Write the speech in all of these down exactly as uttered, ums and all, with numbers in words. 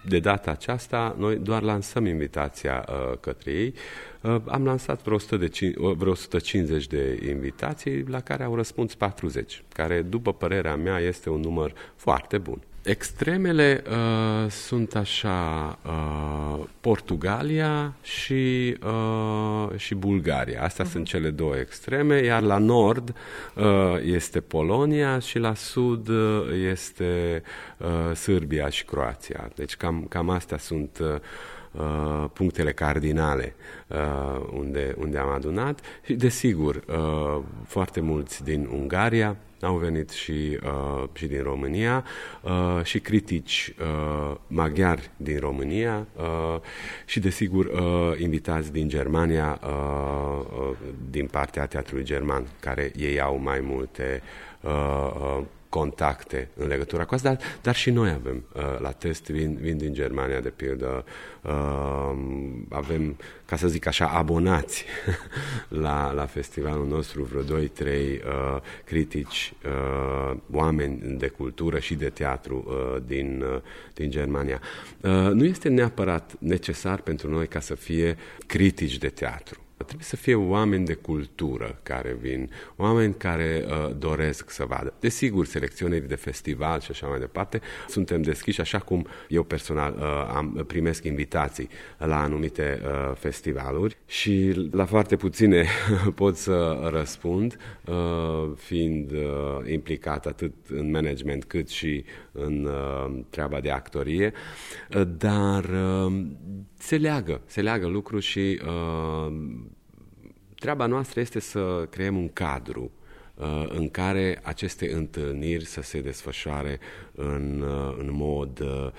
de data aceasta noi doar lansăm invitația uh, către ei. Uh, am lansat vreo, o sută de, vreo o sută cincizeci de invitații la care au răspuns patruzeci, care, după părerea mea, este un număr foarte bun. Extremele uh, sunt așa, uh, Portugalia și, uh, și Bulgaria. Astea uh-huh. sunt cele două extreme, iar la nord uh, este Polonia și la sud uh, este uh, Sârbia și Croația. Deci cam, cam astea sunt uh, Uh, punctele cardinale uh, unde, unde am adunat și, desigur, uh, foarte mulți din Ungaria au venit și, uh, și din România uh, și critici uh, maghiari din România uh, și, desigur, uh, invitați din Germania, uh, uh, din partea Teatrului German, care ei au mai multe uh, uh, contacte în legătură cu asta, dar, dar și noi avem uh, la test, vin, vin din Germania, de pildă, uh, avem, ca să zic așa, abonați la, la festivalul nostru, vreo doi trei uh, critici, uh, oameni de cultură și de teatru uh, din, uh, din Germania. Uh, nu este neapărat necesar pentru noi ca să fie critici de teatru. Trebuie să fie oameni de cultură care vin, oameni care uh, doresc să vadă. Desigur, selecționeri de festival și așa mai departe, suntem deschiși, așa cum eu personal uh, am, primesc invitații la anumite uh, festivaluri și la foarte puține pot să răspund, uh, fiind uh, implicat atât în management cât și în uh, treaba de actorie, uh, dar uh, se leagă, se leagă lucru și uh, treaba noastră este să creăm un cadru uh, în care aceste întâlniri să se desfășoare în, uh, în mod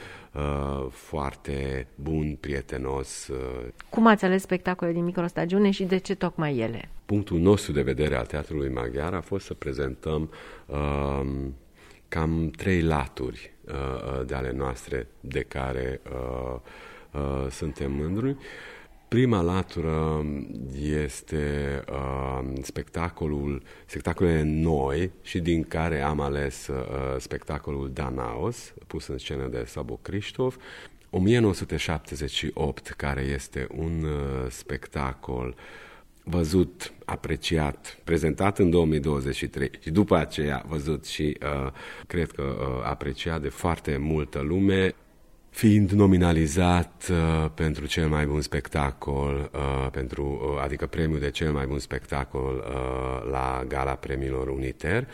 uh, foarte bun, prietenos. Uh. Cum ați ales spectacole din microstagiune și de ce tocmai ele? Punctul nostru de vedere al Teatrului Maghiar a fost să prezentăm uh, cam trei laturi uh, de ale noastre de care uh, uh, suntem mândri. Prima latură este uh, spectacolul, spectacolele noi și din care am ales uh, spectacolul Danaos, pus în scenă de Sabo Cristof, o mie nouă sute șaptezeci și opt, care este un uh, spectacol văzut, apreciat, prezentat în două mii douăzeci și trei și după aceea văzut și uh, cred că uh, apreciat de foarte multă lume, fiind nominalizat uh, pentru cel mai bun spectacol, uh, pentru, uh, adică premiul de cel mai bun spectacol uh, la Gala Premiilor Uniter.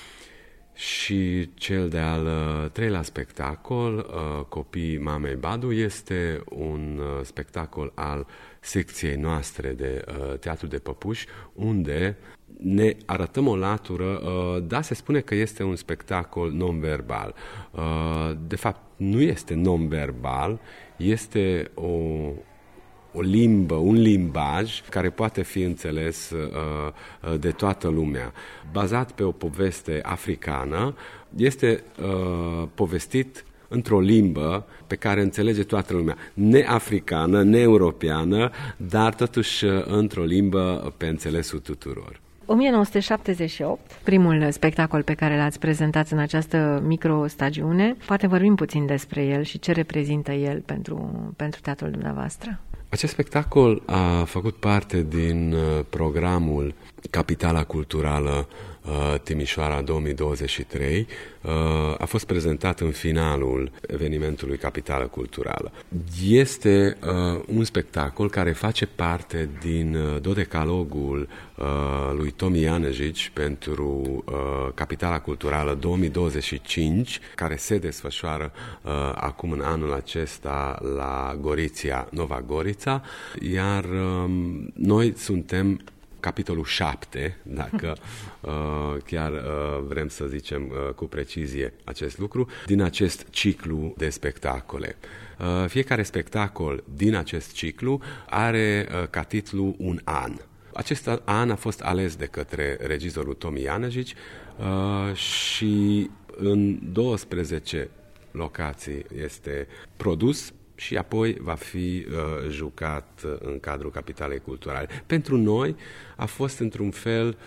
Și cel de-al uh, treilea spectacol, uh, Copiii Mamei Badu, este un uh, spectacol al secției noastre de uh, Teatru de Păpuși, unde ne arătăm o latură, uh, da, se spune că este un spectacol non-verbal. Uh, de fapt, nu este non-verbal, este o, o limbă, un limbaj care poate fi înțeles uh, de toată lumea. Bazat pe o poveste africană, este uh, povestit într-o limbă pe care înțelege toată lumea. Ne-africană, ne-europeană, dar totuși într-o limbă pe înțelesul tuturor. o mie nouă sute șaptezeci și opt, primul spectacol pe care l-ați prezentat în această microstagiune. Poate vorbim puțin despre el și ce reprezintă el pentru, pentru teatrul dumneavoastră? Acest spectacol a făcut parte din programul Capitala Culturală Timișoara două mii douăzeci și trei. A fost prezentat în finalul evenimentului Capitală Culturală. Este uh, un spectacol care face parte din dodecalogul uh, lui Tomi Janežić pentru uh, Capitala Culturală două mii douăzeci și cinci, care se desfășoară uh, acum în anul acesta la Goriția, Nova Gorița, iar uh, noi suntem capitolul șapte, dacă uh, chiar uh, vrem să zicem uh, cu precizie acest lucru, din acest ciclu de spectacole. Uh, fiecare spectacol din acest ciclu are uh, ca titlu un an. Acest an a fost ales de către regizorul Tomi Janežić uh, și în douăsprezece locații este produs și apoi va fi uh, jucat în cadrul Capitalei Culturale. Pentru noi a fost într-un fel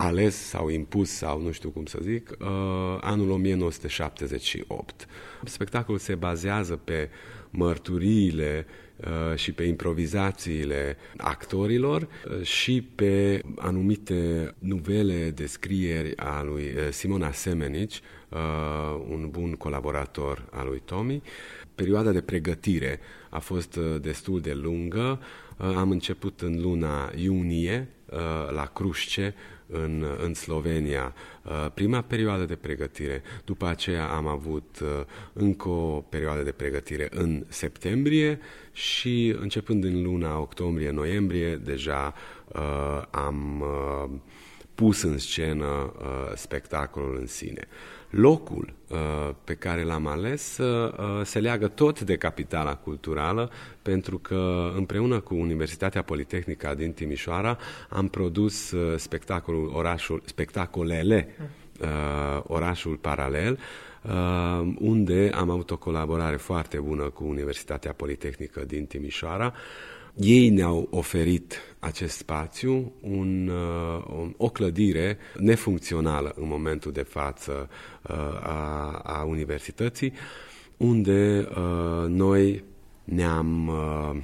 ales sau impus sau nu știu cum să zic, uh, anul o mie nouă sute șaptezeci și opt. Spectacolul se bazează pe mărturiile uh, și pe improvizațiile actorilor uh, și pe anumite nuvele, descrieri a lui uh, Simona Semenici, uh, un bun colaborator al lui Tomi. Perioada de pregătire a fost uh, destul de lungă. Uh, am început în luna iunie uh, la Crușce, în, în Slovenia, prima perioadă de pregătire. După aceea am avut încă o perioadă de pregătire în septembrie și începând din luna octombrie-noiembrie deja am pus în scenă spectacolul în sine. Locul uh, pe care l-am ales uh, se leagă tot de capitala culturală, pentru că împreună cu Universitatea Politehnică din Timișoara am produs uh, spectacolul orașul, spectacolele uh, Orașul Paralel, uh, unde am avut o colaborare foarte bună cu Universitatea Politehnică din Timișoara. Ei ne-au oferit acest spațiu, un, uh, o clădire nefuncțională în momentul de față uh, a, a universității, unde uh, noi ne-am uh,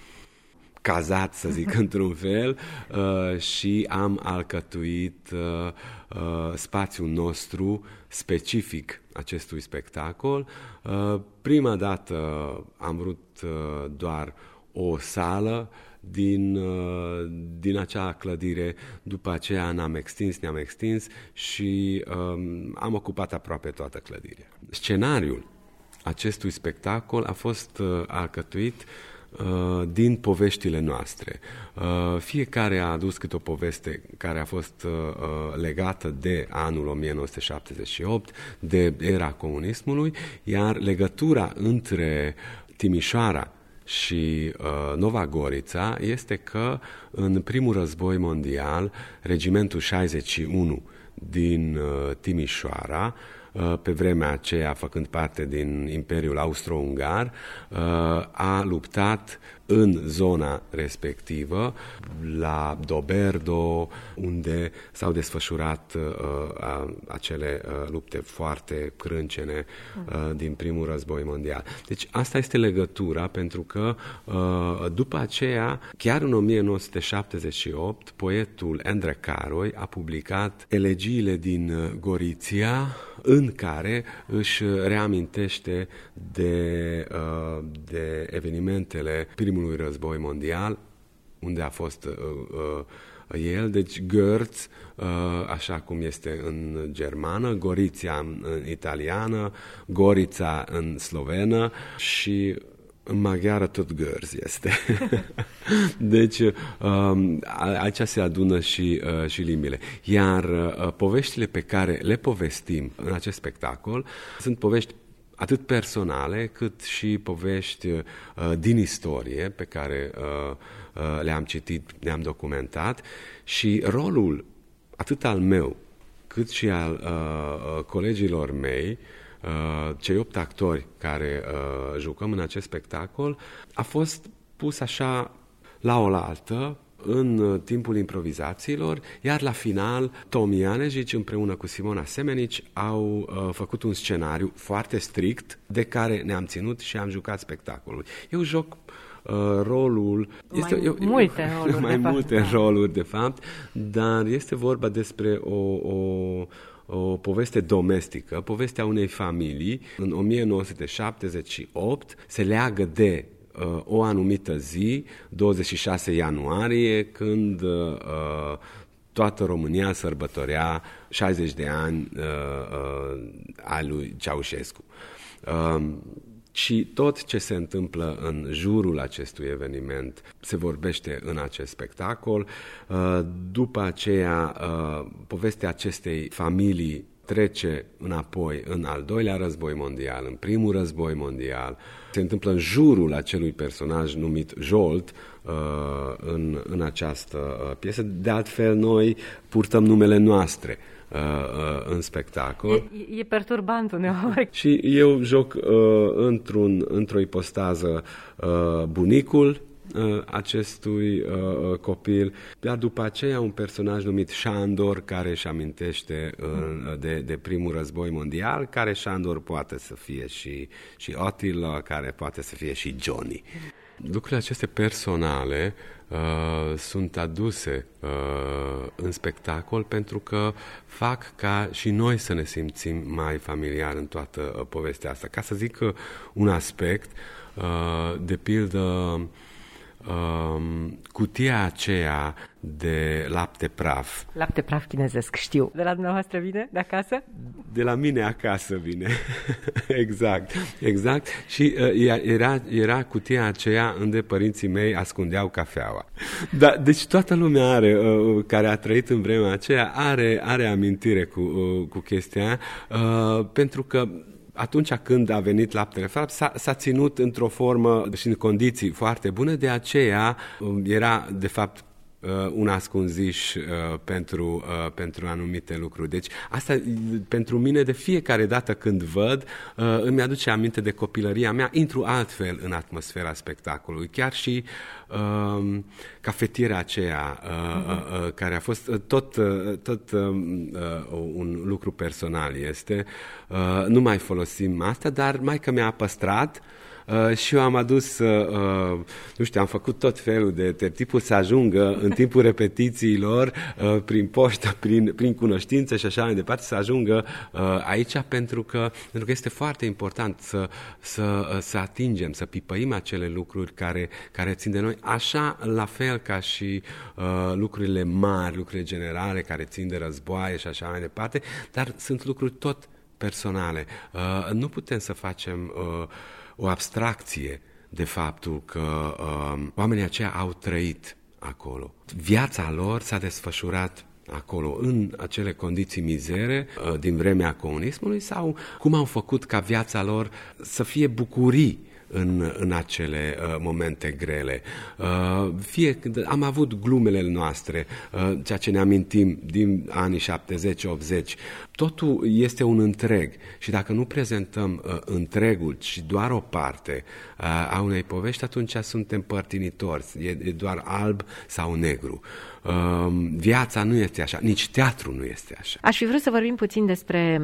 cazat, să zic, într-un fel, uh, și am alcătuit uh, uh, spațiul nostru specific acestui spectacol. Uh, prima dată am vrut uh, doar o sală din, din acea clădire, după aceea ne-am extins, ne-am extins și um, am ocupat aproape toată clădirea. Scenariul acestui spectacol a fost uh, alcătuit uh, din poveștile noastre. Uh, fiecare a adus câte o poveste care a fost uh, legată de anul o mie nouă sute șaptezeci și opt, de era comunismului, iar legătura între Timișoara și uh, Nova Gorița este că în primul război mondial, regimentul șaizeci și unu din uh, Timișoara, uh, pe vremea aceea făcând parte din Imperiul Austro-Ungar, uh, a luptat în zona respectivă, la Doberdo, unde s-au desfășurat uh, a, acele uh, lupte foarte crâncene uh, din primul război mondial. Deci asta este legătura, pentru că uh, după aceea, chiar în o mie nouă sute șaptezeci și opt, poetul Endre Caroi a publicat Elegiile din Goriția, în care își reamintește de, uh, de evenimentele primului război mondial, unde a fost uh, uh, el, deci Görz, uh, așa cum este în germană, Goriția în, în italiană, Gorița în slovenă și în maghiară tot Görz este. Deci um, aici se adună și, uh, și limbile. Iar uh, poveștile pe care le povestim în acest spectacol sunt povești atât personale, cât și povești uh, din istorie pe care uh, uh, le-am citit, le-am documentat, și rolul atât al meu, cât și al uh, colegilor mei, uh, cei opt actori care uh, jucăm în acest spectacol, a fost pus așa la oaltă în timpul improvizațiilor, iar la final Tomi Janežić împreună cu Simona Semenici au uh, făcut un scenariu foarte strict de care ne-am ținut și am jucat spectacolul. Eu joc uh, rolul... Mai este, eu, multe roluri, mai de multe fapt, roluri, de fapt, dar este vorba despre o... o o poveste domestică, povestea unei familii. În o mie nouă sute șaptezeci și opt se leagă de uh, o anumită zi, douăzeci și șase ianuarie, când uh, toată România sărbătorea șaizeci de ani uh, uh, a lui Ceaușescu. Uh, Și tot ce se întâmplă în jurul acestui eveniment se vorbește în acest spectacol. După aceea, povestea acestei familii trece înapoi în al doilea război mondial, în primul război mondial. Se întâmplă în jurul acelui personaj numit Jolt în, în această piesă. De altfel, noi purtăm numele noastre în spectacol. E, e perturbant uneori. Și eu joc uh, într-un, într-o ipostază uh, bunicul uh, acestui uh, copil, dar după aceea un personaj numit Șandor, care își amintește uh, de, de primul război mondial, care Șandor poate să fie și, și Attila, care poate să fie și Johnny. Lucrurile acestea personale uh, sunt aduse uh, în spectacol pentru că fac ca și noi să ne simțim mai familiar în toată uh, povestea asta. Ca să zic uh, un aspect, uh, de pildă, uh, cutia aceea de lapte praf. Lapte praf chinezesc, știu. De la dumneavoastră vine, de acasă? De la mine acasă vine. Exact, exact. Și uh, era, era cutia aceea unde părinții mei ascundeau cafeaua. Da, deci toată lumea are, uh, care a trăit în vremea aceea, are, are amintire cu, uh, cu chestia uh, pentru că atunci când a venit laptele praf, s-a, s-a ținut într-o formă și în condiții foarte bune, de aceea era, de fapt, un ascunziș uh, pentru, uh, pentru anumite lucruri. Deci asta pentru mine de fiecare dată când văd uh, îmi aduce aminte de copilăria mea, intru altfel în atmosfera spectacolului. Chiar și uh, cafetiera aceea uh, uh, uh, care a fost uh, tot, uh, tot uh, uh, un lucru personal este. Uh, nu mai folosim asta, dar maică mi-a păstrat. Uh, și eu am adus, uh, nu știu, am făcut tot felul de tertipuri să ajungă în timpul repetițiilor, uh, prin poștă, prin, prin cunoștință și așa mai departe, să ajungă uh, aici pentru că, pentru că este foarte important să, să, să atingem, să pipăim acele lucruri care, care țin de noi, așa la fel ca și uh, lucrurile mari, lucrurile generale care țin de războaie și așa mai departe, dar sunt lucruri tot personale. Uh, nu putem să facem uh, o abstracție de faptul că uh, oamenii aceia au trăit acolo. Viața lor s-a desfășurat acolo, în acele condiții mizere uh, din vremea comunismului sau cum au făcut ca viața lor să fie bucurii în, în acele uh, momente grele. Uh, fie am avut glumele noastre, uh, ceea ce ne amintim din anii șaptezeci optzeci, totul este un întreg și dacă nu prezentăm uh, întregul, ci doar o parte uh, a unei povești, atunci suntem părtinitori, e, e doar alb sau negru. Uh, viața nu este așa, nici teatru nu este așa. Aș fi vrut să vorbim puțin despre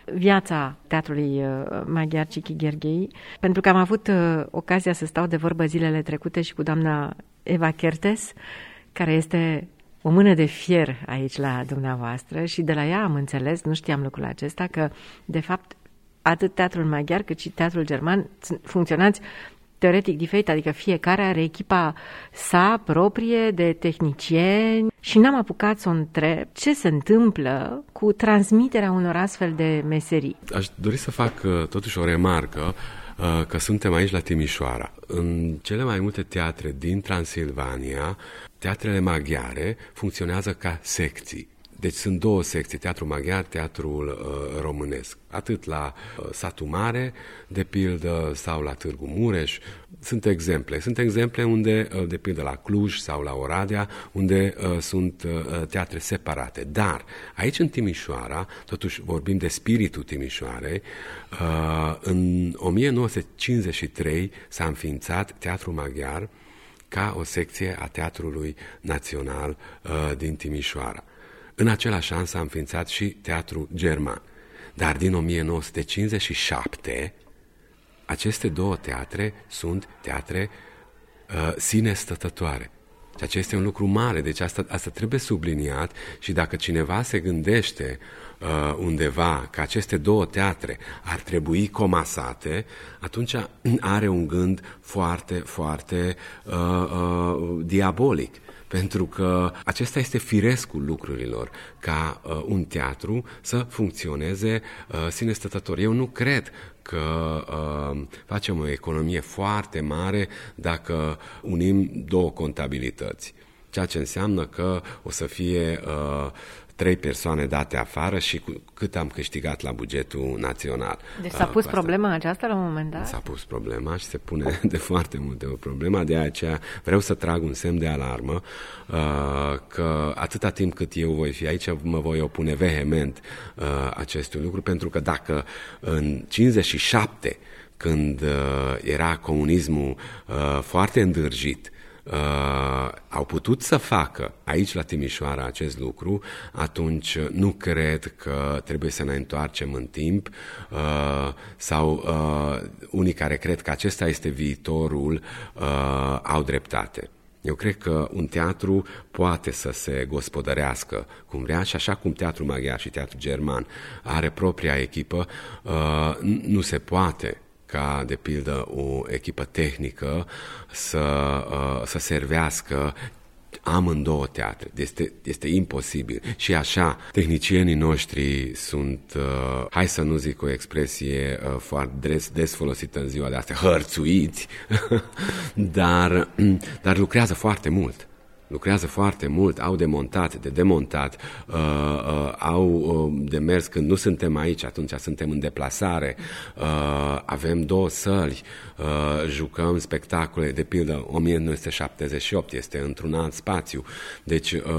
viața teatrului maghiar Cichi Gherghei, pentru că am avut uh, ocazia să stau de vorbă zilele trecute și cu doamna Eva Kertes, care este o mână de fier aici la dumneavoastră și de la ea am înțeles, nu știam lucrul acesta, că de fapt atât teatrul maghiar cât și teatrul german funcționați teoretic diferit, adică fiecare are echipa sa proprie de tehnicieni și n-am apucat să o întreb ce se întâmplă cu transmiterea unor astfel de meserii. Aș dori să fac totuși o remarcă că suntem aici la Timișoara. În cele mai multe teatre din Transilvania, teatrele maghiare funcționează ca secții. Deci sunt două secții, teatrul maghiar, teatrul uh, românesc. Atât la uh, Satu Mare, de pildă, sau la Târgu Mureș. Sunt exemple. Sunt exemple unde, uh, de pildă, la Cluj sau la Oradea, unde uh, sunt uh, teatre separate. Dar aici în Timișoara, totuși vorbim de spiritul Timișoarei, uh, în o mie nouă sute cincizeci și trei s-a înființat teatrul maghiar ca o secție a Teatrului Național uh, din Timișoara. În același an s-a înființat și teatrul german. Dar din o mie nouă sute cincizeci și șapte, aceste două teatre sunt teatre uh, sine stătătoare. Ceea ce este un lucru mare, deci asta, asta trebuie subliniat și dacă cineva se gândește uh, undeva că aceste două teatre ar trebui comasate, atunci are un gând foarte, foarte uh, uh, diabolic. Pentru că acesta este firescul lucrurilor, ca uh, un teatru să funcționeze uh, sine stătător. Eu nu cred că uh, facem o economie foarte mare dacă unim două contabilități. Ceea ce înseamnă că o să fie uh, trei persoane date afară și cu cât am câștigat la bugetul național. Deci s-a pus uh, problema aceasta la un moment dat? S-a pus problema și se pune de foarte multe ori problema, de aceea vreau să trag un semn de alarmă uh, că atâta timp cât eu voi fi aici, mă voi opune vehement uh, acestui lucru, pentru că dacă în cincizeci și șapte, când uh, era comunismul uh, foarte îndârjit, uh, au putut să facă aici la Timișoara acest lucru, atunci nu cred că trebuie să ne întoarcem în timp uh, sau uh, unii care cred că acesta este viitorul uh, au dreptate. Eu cred că un teatru poate să se gospodărească cum vrea și așa cum teatrul maghiar și teatrul german are propria echipă, uh, nu se poate ca, de pildă, o echipă tehnică să, uh, să servească amândouă teatre. Este, este imposibil. Și așa, tehnicienii noștri sunt, uh, hai să nu zic o expresie uh, foarte des, des folosită în ziua de astea, hărțuiți, dar, dar lucrează foarte mult. Lucrează foarte mult, au de montat, de demontat, uh, uh, au uh, de mers când nu suntem aici, atunci suntem în deplasare, uh, avem două săli, uh, jucăm spectacole, de pildă o mie nouă sute șaptezeci și opt, este într-un alt spațiu. Deci uh,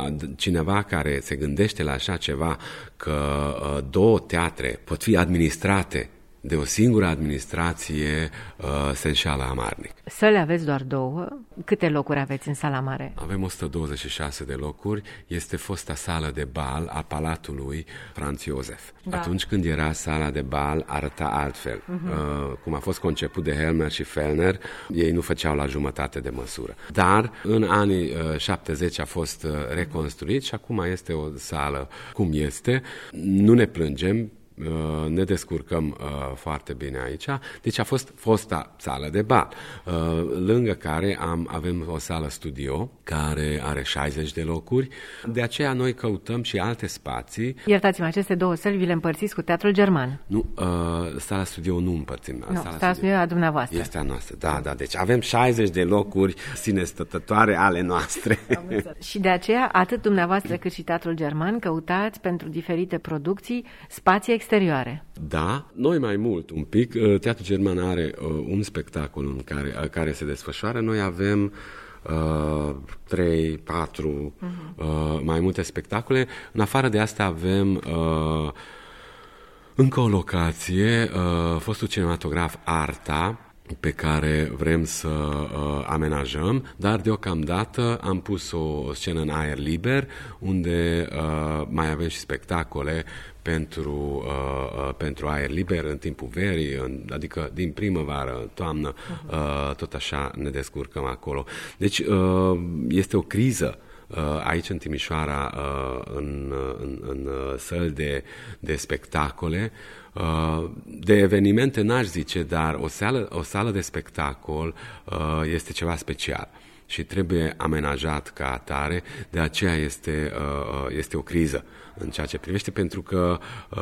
cineva care se gândește la așa ceva, că uh, două teatre pot fi administrate de o singură administrație, uh, se înșală amarnic. Săli aveți doar două. Câte locuri aveți în sala mare? Avem o sută douăzeci și șase de locuri. Este fosta sală de bal a Palatului Franz Josef. Da. Atunci când era sala de bal, arăta altfel. Uh-huh. Uh, cum a fost conceput de Helmer și Fellner, ei nu făceau la jumătate de măsură. Dar în anii uh, șaptezeci a fost uh, reconstruit și acum este o sală cum este. Nu ne plângem, ne descurcăm uh, foarte bine aici. Deci a fost fosta sală de bal, uh, lângă care am, avem o sală studio care are șaizeci de locuri. De aceea noi căutăm și alte spații. Iertați-mă, aceste două săli vi le împărțiți cu teatrul german? Nu, uh, sala studio nu împărțim. Nu, sala, sala studio e a dumneavoastră. Este a noastră, da, da. Deci avem șaizeci de locuri sine stătătoare ale noastre. Și de aceea, atât dumneavoastră cât și teatrul german căutați pentru diferite producții spații exterioare. Da, noi mai mult un pic. Teatrul german are uh, un spectacol în care, uh, care se desfășoară. Noi avem uh, trei, patru uh-huh. uh, mai multe spectacole. În afară de asta avem uh, încă o locație, uh, fostul cinematograf Arta, pe care vrem să uh, amenajăm, dar deocamdată am pus o scenă în aer liber, unde uh, mai avem și spectacole pentru, uh, pentru aer liber în timpul verii, în, adică din primăvară, toamnă, uh, tot așa ne descurcăm acolo. Deci uh, este o criză aici în Timișoara, în, în, în săli de, de spectacole, de evenimente n-aș zice, dar o sală, o sală de spectacol este ceva special și trebuie amenajat ca atare, de aceea este, este o criză în ceea ce privește, pentru că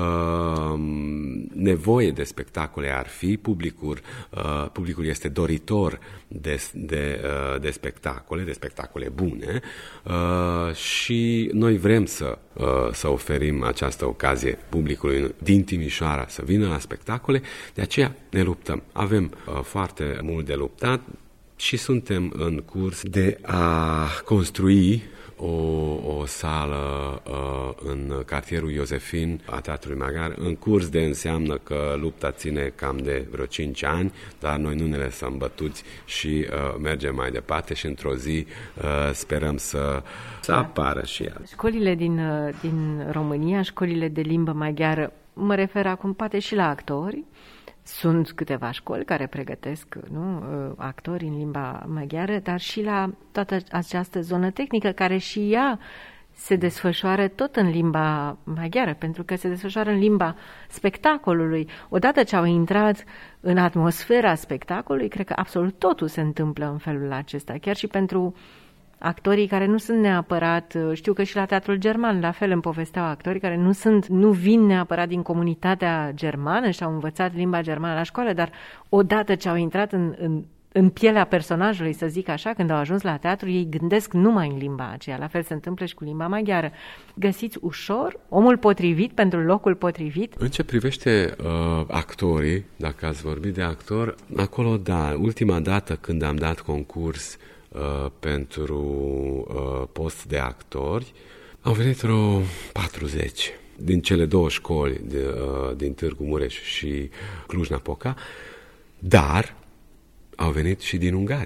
uh, nevoie de spectacole ar fi, publicul, uh, publicul este doritor de, de, uh, de spectacole, de spectacole bune uh, și noi vrem să, uh, să oferim această ocazie publicului din Timișoara să vină la spectacole, de aceea ne luptăm. Avem uh, foarte mult de luptat și suntem în curs de a construi O, o sală uh, în cartierul Iosefin a Teatrului Maghiar. În curs de înseamnă că lupta ține cam de vreo cinci ani, dar noi nu ne lăsăm bătuți și uh, mergem mai departe și într-o zi uh, sperăm să, să da. apară și ea. Școlile din, din România, școlile de limbă maghiară, mă refer acum poate și la actori. Sunt câteva școli care pregătesc, nu, actori în limba maghiară, dar și la toată această zonă tehnică care și ea se desfășoară tot în limba maghiară, pentru că se desfășoară în limba spectacolului. Odată ce au intrat în atmosfera spectacolului, cred că absolut totul se întâmplă în felul acesta, chiar și pentru actorii care nu sunt neapărat, știu că și la teatrul german, la fel îmi povesteau actorii care nu sunt, nu vin neapărat din comunitatea germană și au învățat limba germană la școală, dar odată ce au intrat în, în, în pielea personajului, să zic așa, când au ajuns la teatru, ei gândesc numai în limba aceea. La fel se întâmplă și cu limba maghiară. Găsiți ușor omul potrivit pentru locul potrivit? În ce privește uh, actorii, dacă ați vorbit de actor, acolo da, ultima dată când am dat concurs Uh, pentru uh, post de actori, au venit vreo patruzeci din cele două școli de, uh, din Târgu Mureș și Cluj-Napoca, dar au venit și din Ungaria.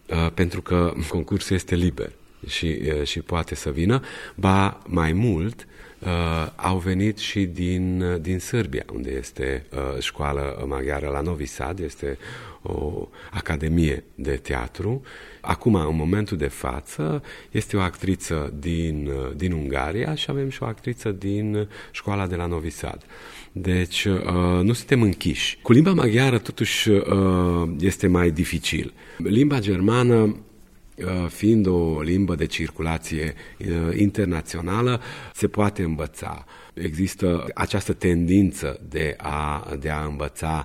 pentru că concursul este liber și, și poate să vină, ba mai mult, Uh, au venit și din, din Sârbia, unde este uh, școală maghiară la Novi Sad, este o academie de teatru. Acum, în momentul de față, este o actriță din, uh, din Ungaria și avem și o actriță din școala de la Novi Sad. Deci, uh, nu suntem închiși. Cu limba maghiară, totuși, uh, este mai dificil. Limba germană, fiind o limbă de circulație internațională, se poate învăța. Există această tendință de a, de a învăța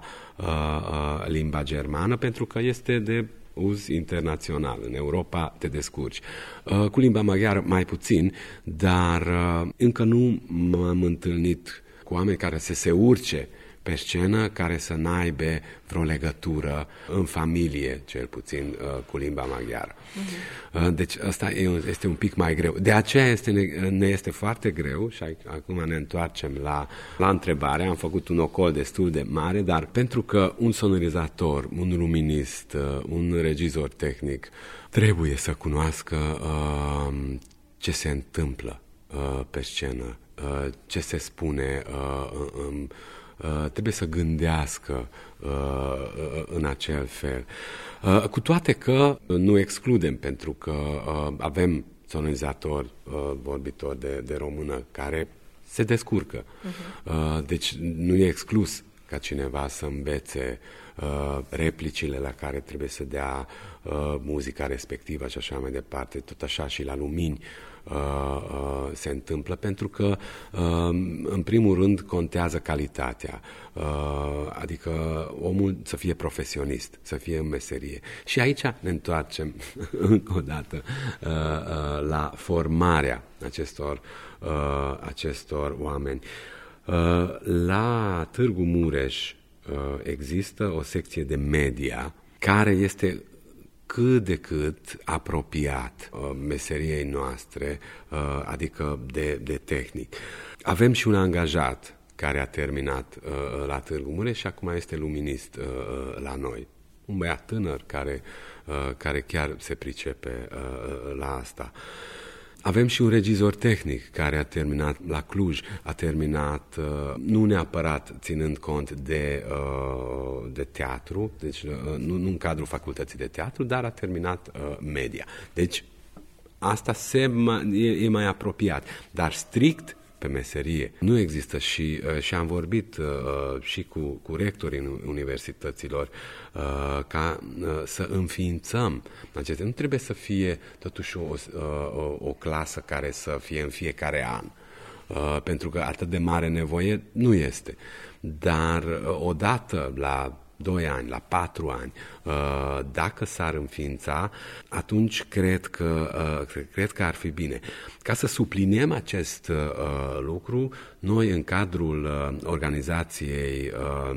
uh, limba germană pentru că este de uz internațional. În Europa te descurci. Uh, cu limba maghiară mai puțin, dar uh, încă nu m-am întâlnit cu oameni care să se urce pe scenă, care să n-aibă vreo legătură în familie, cel puțin, cu limba maghiară. Uh-huh. Deci asta este un pic mai greu. De aceea este, ne este foarte greu și acum ne întoarcem la, la întrebare. Am făcut un ocol destul de mare, dar pentru că un sonorizator, un luminist, un regizor tehnic trebuie să cunoască uh, ce se întâmplă uh, pe scenă, uh, ce se spune uh, în Uh, trebuie să gândească uh, în acel fel. Uh, cu toate că nu excludem, pentru că uh, avem sonorizatori, uh, vorbitori de, de română care se descurcă. Uh-huh. Uh, deci nu e exclus ca cineva să învețe uh, replicile la care trebuie să dea uh, muzica respectivă și așa mai departe, tot așa și la lumini. Uh, uh, se întâmplă, pentru că uh, în primul rând contează calitatea, uh, adică omul să fie profesionist, să fie în meserie. Și aici ne întoarcem încă o dată uh, uh, la formarea acestor, uh, acestor oameni. Uh, la Târgu Mureș uh, există o secție de media care este cât de cât apropiat uh, meseriei noastre, uh, adică de, de tehnic. Avem și un angajat care a terminat uh, la Târgu Mureș și acum este luminist uh, la noi. Un băiat tânăr care, uh, care chiar se pricepe uh, la asta. Avem și un regizor tehnic care a terminat la Cluj, a terminat uh, nu neapărat ținând cont de, uh, de teatru, deci uh, nu, nu în cadrul facultății de teatru, dar a terminat uh, media. Deci asta se ma, e, e mai apropiat, dar strict pe meserie nu există și, uh, și am vorbit uh, și cu, cu rectorii universităților uh, ca uh, să înființăm aceste. Nu trebuie să fie totuși o, o, o clasă care să fie în fiecare an, uh, pentru că atât de mare nevoie nu este. Dar uh, odată la doi ani, la patru ani, dacă s-ar înființa, atunci cred că, cred că ar fi bine. Ca să supliniem acest lucru, noi în cadrul organizației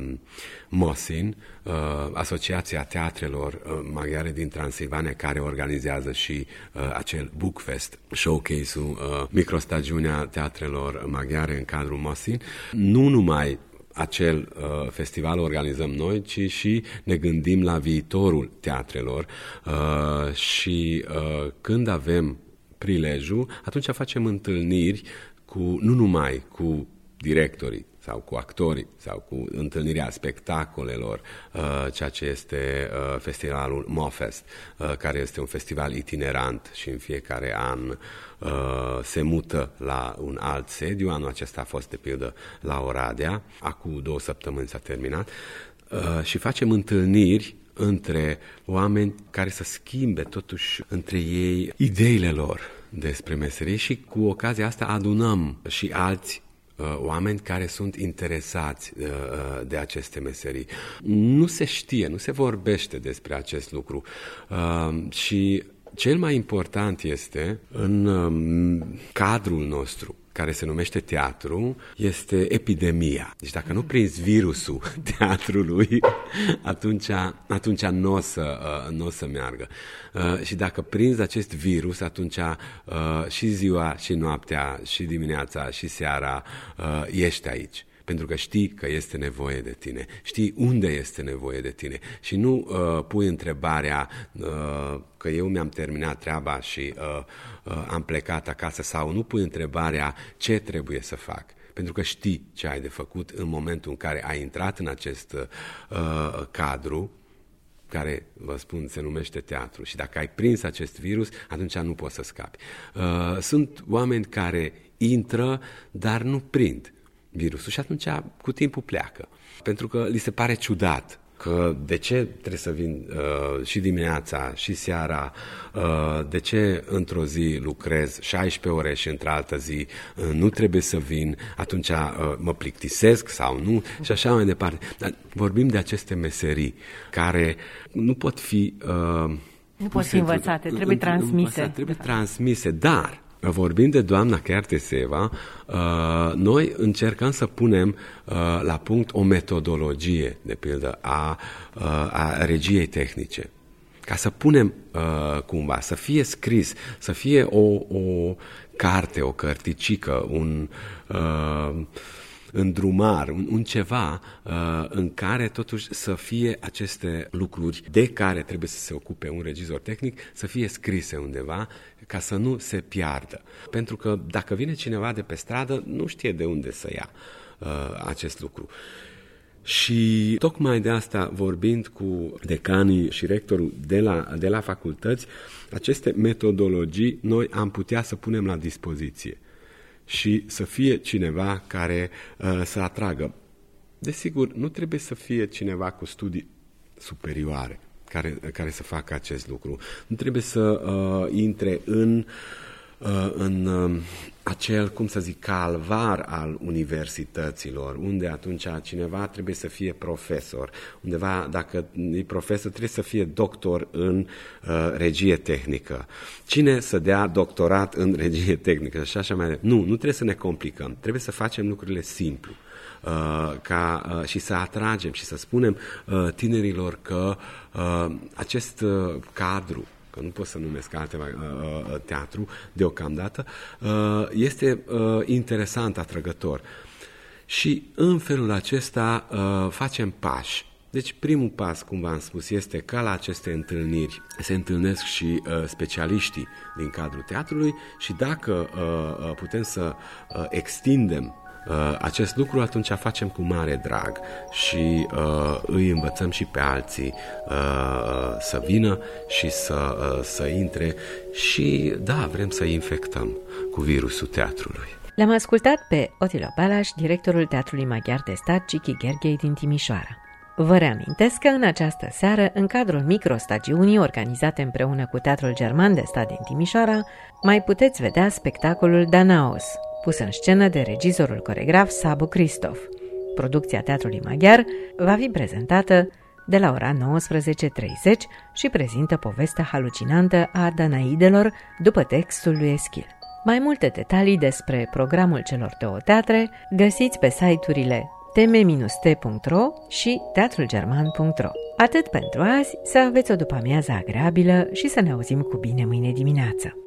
MOSIN, Asociația Teatrelor Maghiare din Transilvania, care organizează și acel Bookfest, showcase-ul, microstagiunea teatrelor maghiare în cadrul MOSIN, nu numai acel uh, festival organizăm noi, ci și ne gândim la viitorul teatrelor uh, și uh, când avem prilejul, atunci facem întâlniri cu, nu numai cu directorii sau cu actorii sau cu întâlnirea spectacolelor, uh, ceea ce este uh, festivalul MoFest, uh, care este un festival itinerant și în fiecare an uh, se mută la un alt sediu. Anul acesta a fost, de pildă, la Oradea, acum două săptămâni s-a terminat, uh, și facem întâlniri între oameni care să schimbe totuși între ei ideile lor despre meserie și cu ocazia asta adunăm și alți oameni care sunt interesați de aceste meserii. Nu se știe, nu se vorbește despre acest lucru și cel mai important este în cadrul nostru care se numește teatru, este epidemia. Deci dacă nu prinzi virusul teatrului, atunci, atunci nu o să, n-o să meargă. Și dacă prinzi acest virus, atunci și ziua, și noaptea, și dimineața, și seara ești aici. pentru că știi că este nevoie de tine, știi unde este nevoie de tine și nu uh, pui întrebarea uh, că eu mi-am terminat treaba și uh, uh, am plecat acasă, sau nu pui întrebarea ce trebuie să fac. Pentru că știi ce ai de făcut în momentul în care ai intrat în acest uh, cadru, care, vă spun, se numește teatru. Și dacă ai prins acest virus, atunci nu poți să scapi. Uh, sunt oameni care intră, dar nu prind virusul și atunci cu timpul pleacă. Pentru că li se pare ciudat că de ce trebuie să vin uh, și dimineața și seara, uh, de ce într-o zi lucrez șaisprezece ore și într-altă zi uh, nu trebuie să vin, atunci uh, mă plictisesc sau nu și așa mai departe. Dar vorbim de aceste meserii care nu pot fi... Uh, nu pot fi învățate, trebuie transmise. Trebuie transmise, dar... Vorbind de doamna Kerteseva, noi încercăm să punem la punct o metodologie, de pildă, a, a regiei tehnice. Ca să punem cumva, să fie scris, să fie o, o carte, o cărticică, un îndrumar, un, un ceva în care totuși să fie aceste lucruri de care trebuie să se ocupe un regizor tehnic, să fie scrise undeva, ca să nu se piardă. Pentru că dacă vine cineva de pe stradă, nu știe de unde să ia uh, acest lucru. Și tocmai de asta, vorbind cu decanii și rectorul de la, de la facultăți, aceste metodologii noi am putea să punem la dispoziție și să fie cineva care uh, să atragă. Desigur, nu trebuie să fie cineva cu studii superioare care, care să facă acest lucru. Nu trebuie să uh, intre în, uh, în uh, acel, cum să zic, calvar al universităților, unde atunci cineva trebuie să fie profesor. Undeva, dacă e profesor, trebuie să fie doctor în uh, regie tehnică. Cine să dea doctorat în regie tehnică și așa mai departe? Nu, nu trebuie să ne complicăm. Trebuie să facem lucrurile simplu. Uh, ca, uh, și să atragem și să spunem uh, tinerilor că uh, acest uh, cadru, că nu pot să numesc altceva uh, uh, teatru deocamdată, uh, este uh, interesant, atrăgător. Și în felul acesta uh, facem pași. Deci primul pas, cum v-am spus, este ca la aceste întâlniri se întâlnesc și uh, specialiștii din cadrul teatrului și dacă uh, putem să uh, extindem acest lucru, atunci facem cu mare drag și uh, îi învățăm și pe alții uh, să vină și să, uh, să intre și, da, vrem să infectăm cu virusul teatrului. L-am ascultat pe Attila Balas, directorul Teatrului Maghiar de Stat Ciki Gherghei din Timișoara. Vă reamintesc că în această seară, în cadrul microstagiunii organizate împreună cu Teatrul German de Stat din Timișoara, mai puteți vedea spectacolul Danaos, pus în scenă de regizorul coregraf Sabo Christoph. Producția Teatrului Maghiar va fi prezentată de la ora nouăsprezece treizeci și prezintă povestea halucinantă a Danaidelor după textul lui Eschil. Mai multe detalii despre programul celor două teatre găsiți pe site-urile tm t punct ro și teatrulgerman punct ro. Atât pentru azi, să aveți o după-amiază agreabilă și să ne auzim cu bine mâine dimineață.